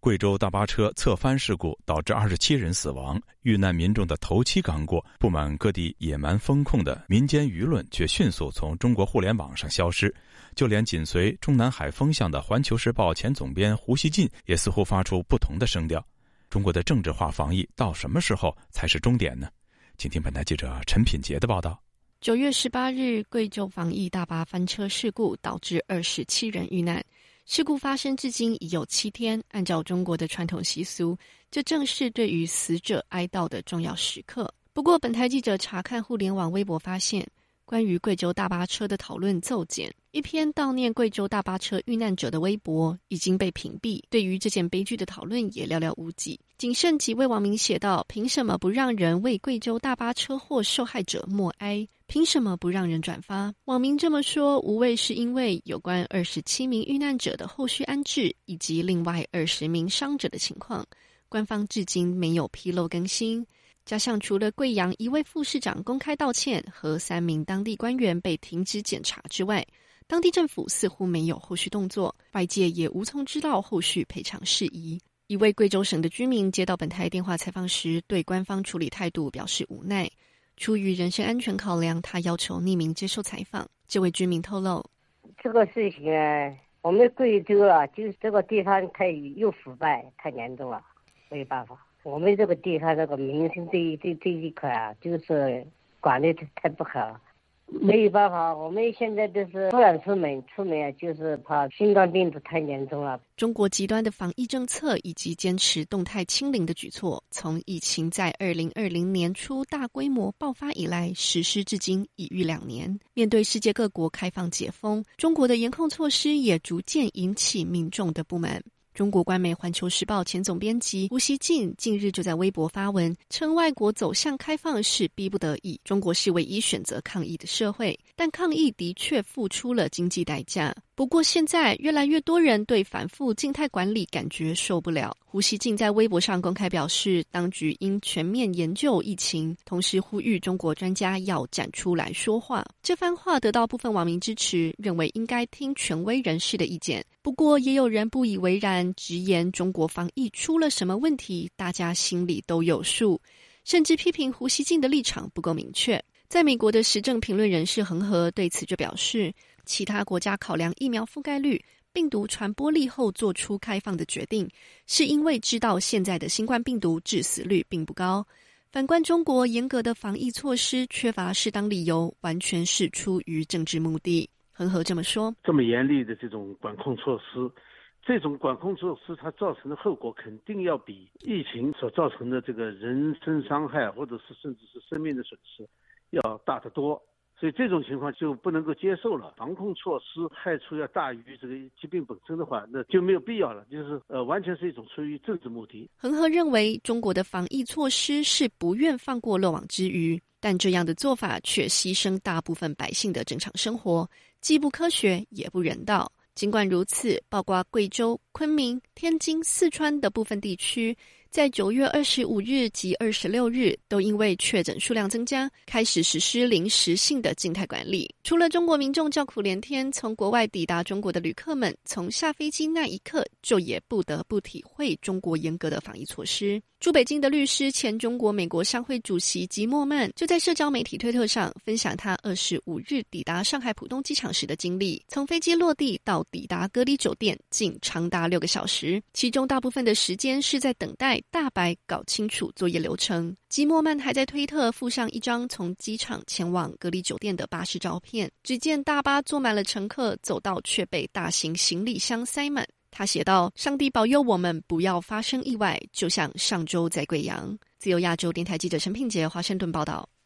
贵州大巴车侧翻事故导致27人死亡，遇难民众的头七刚过，不满各地野蛮风控的民间舆论却迅速从中国互联网上消失。就连紧随中南海风向的《环球时报》前总编胡锡进也似乎发出不同的声调。中国的政治化防疫到什么时候才是终点呢？请听本台记者陈品杰的报道。 9月18日，贵州防疫大巴翻车事故导致27人遇难。事故发生至今已有7天，按照中国的传统习俗，这正是对于死者哀悼的重要时刻。不过，本台记者查看互联网微博发现，关于贵州大巴车的讨论骤减，一篇悼念贵州大巴车遇难者的微博已经被屏蔽，对于这件悲剧的讨论也寥寥无几。仅剩几位网民写道：凭什么不让人为贵州大巴车祸受害者默哀？凭什么不让人转发？网民这么说，无谓是因为有关27名遇难者的后续安置以及另外20名伤者的情况，官方至今没有披露更新。加上除了贵阳一位副市长公开道歉和3名当地官员被停职检查之外，当地政府似乎没有后续动作，外界也无从知道后续赔偿事宜。一位贵州省的居民接到本台电话采访时，对官方处理态度表示无奈。出于人身安全考量，他要求匿名接受采访。这位居民透露， 这个事情我们贵州就是这个地方又腐败太严重了，没有办法。我们这个地方这个民生这一块就是管理太不好了，没有办法。我们现在就是不敢出门就是怕新冠病毒太严重了。 中国极端的防疫政策以及坚持动态清零的举措，从疫情在2020年初大规模爆发以来实施至今已逾2年。面对世界各国开放解封，中国的严控措施也逐渐引起民众的不满。中国官媒《环球时报》前总编辑胡锡进近日就在微博发文，称外国走向开放是逼不得已，中国是唯一选择抗疫的社会，但抗疫的确付出了经济代价。不过现在越来越多人对反复静态管理感觉受不了。胡锡进在微博上公开表示，当局应全面研究疫情，同时呼吁中国专家要站出来说话。这番话得到部分网民支持，认为应该听权威人士的意见。不过也有人不以为然，直言中国防疫出了什么问题，大家心里都有数，甚至批评胡锡进的立场不够明确。在美国的时政评论人士恒河对此就表示，其他国家考量疫苗覆盖率、病毒传播力后做出开放的决定，是因为知道现在的新冠病毒致死率并不高。反观中国严格的防疫措施缺乏适当理由，完全是出于政治目的。恒河这么说， 这么严厉的这种管控措施，它造成的后果肯定要比疫情所造成的这个人身伤害或者是甚至是生命的损失要大得多，所以这种情况就不能够接受了。防控措施害处要大于这个疾病本身的话，那就没有必要了，就是完全是一种出于政治目的。 恒河认为中国的防疫措施是不愿放过漏网之鱼，但这样的做法却牺牲大部分百姓的正常生活，既不科学也不人道。尽管如此，包括贵州、昆明、天津、四川的部分地区，在9月25日及26日都因为确诊数量增加，开始实施临时性的静态管理。除了中国民众叫苦连天，从国外抵达中国的旅客们，从下飞机那一刻就也不得不体会中国严格的防疫措施。驻北京的律师、前中国美国商会主席吉莫曼就在社交媒体推特上分享他25日抵达上海浦东机场时的经历，从飞机落地到抵达隔离酒店竟长达6个小时，其中大部分的时间是在等待大白搞清楚作业流程。吉莫曼还在推特附上一张从机场前往隔离酒店的巴士照片，只见大巴坐满了乘客，走道却被大型行李箱塞满。他写道：上帝保佑我们不要发生意外，就像上周在贵阳。自由亚洲电台记者陈品杰华盛顿报道。